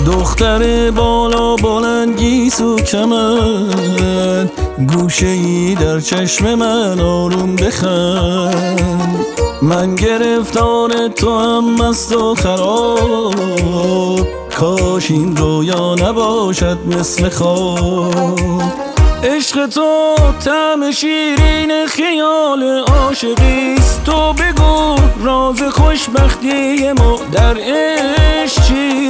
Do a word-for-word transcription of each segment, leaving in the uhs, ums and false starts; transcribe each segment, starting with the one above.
دختر بالا بلندی سو کمن، گوشه ای در چشم من آروم بخند. من گرفتار تو هم مست و خراب، کاش این رویا نباشد مثل خواب. عشق تو طعم شیرین خیال عاشقیست. تو بگو راز خوشبختی ما در عشق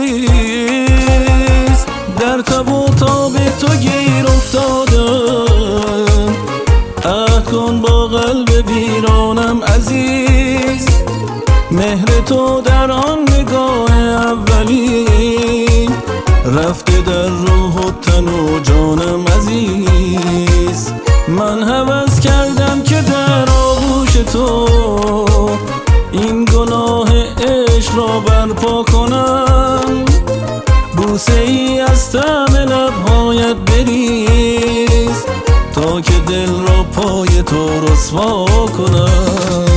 چیست؟ در تب و تاب تو گیر افتادم، عهد کن با قلب ویرانم عزیز. مهر تو در آن نگاه اولی، رفته در روح و تن و جانم عزیز. من هوس کردم که در آغوش تو این گناه عشق را برپا کنم. بوسه ای از طعم لبهایت بریز، تا که دل را پای تو رسوا کنم.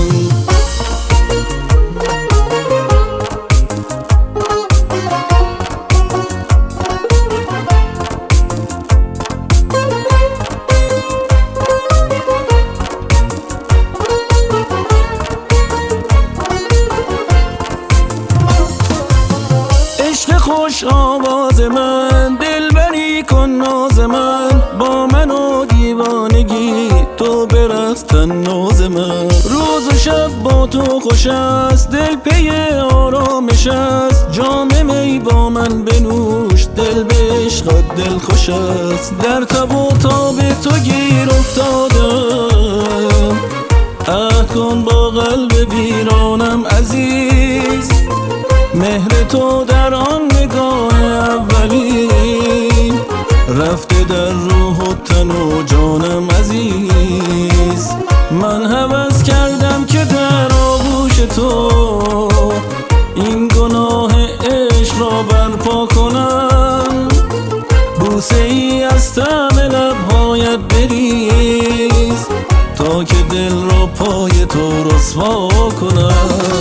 خوش آواز من، دلبری کن ناز من، با من و دیوانگی تو برقص طناز من. روز و شب با تو خوش است، دل پی آرامش است. جام می با من بنوش، دل به عشقت دل خوش است. در تب و تاب تو گیر افتادم، عهد کن با قلب ویرانم عزیز. مهر تو در آن نگاه اولی، رفته در روح و تن و جانم عزیز. من هوس کردم که در آغوش تو این گناه عشق را برپا کنم. بوسه ای از طعم لبهایت بریز، تا که دل را پای تو رسوا کنم.